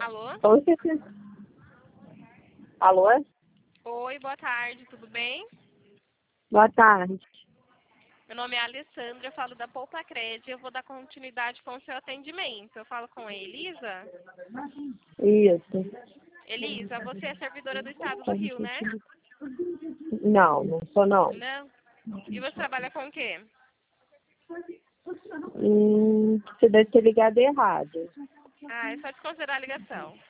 Alô? Oi, alô? Oi, boa tarde, tudo bem? Boa tarde. Meu nome é Alessandra, eu falo da Poupa Cred, eu vou dar continuidade com o seu atendimento. Eu falo com a Elisa. Isso. Elisa, você é servidora do Estado do Rio, né? Não, não sou não. Não? E você trabalha com o quê? Você deve ter ligado errado. Ah, é só desconsiderar a ligação.